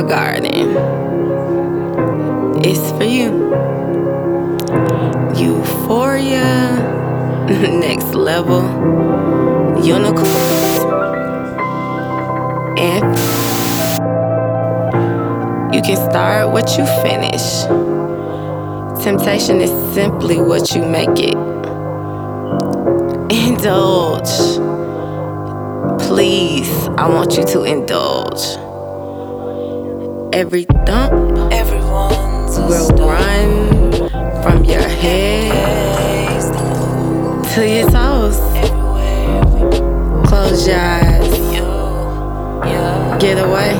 garden. It's for you. Euphoria, next level, unicorns, and you can start what you finish. Temptation is simply what you make it. Indulge. Please, I want you to indulge. Every thump will run from your head to your toes. Close your eyes. Get away.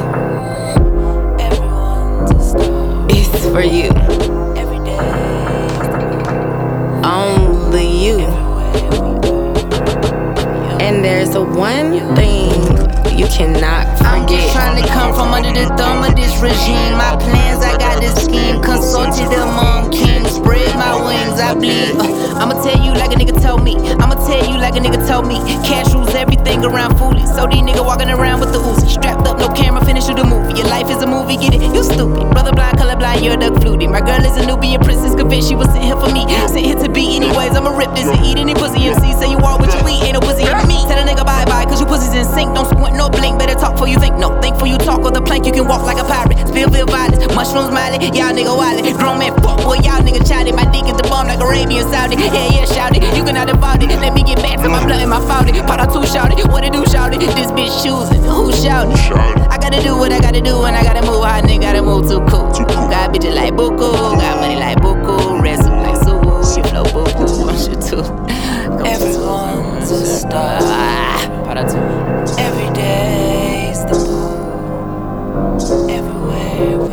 It's for you. Only you. And there's one thing you cannot forget. I'm just trying to come from under the thumb of this regime. My plans, I got this scheme. Consulted among kings. Spread my wings, I bleed. I'ma tell you like a nigga told me. I'ma tell you like a nigga told me. Cash rules everything around Foolie. So these niggas walking around with the Uzi. Strapped up, no camera, finish the movie. Your life is a movie, get it? You stupid. Brother blind, color blind, you're a duck fluty. My girl is a Nubian princess, convinced she was sent here for me. Sent here to be anyways, I'ma rip this and eat any pussy. MC say you are what you eat, ain't no pussy under me. Tell a nigga bye-bye, cause you pussies in sync. Don't squint, no blink, better talk before you think. No, think before you talk, or the plank you can walk like a pirate. Spillville violence, mushrooms miley, y'all nigga wildin'. Grown man fuck, boy, y'all nigga childish. My dick is the bomb like Arabian Saudi. Yeah, shout it, you cannot devout it. Let me get back to my blood and my faulty. Pot out two shout it, what it do shout it. This bitch choosing, who shouting? I gotta do what I gotta do, and I gotta move how nigga gotta move too cool. Got bitches like Buku, got money like Buku, ransom like Suwu, you know Buku, want you too. Everyone's a star. Pot out two. Every day's the moon. Everywhere.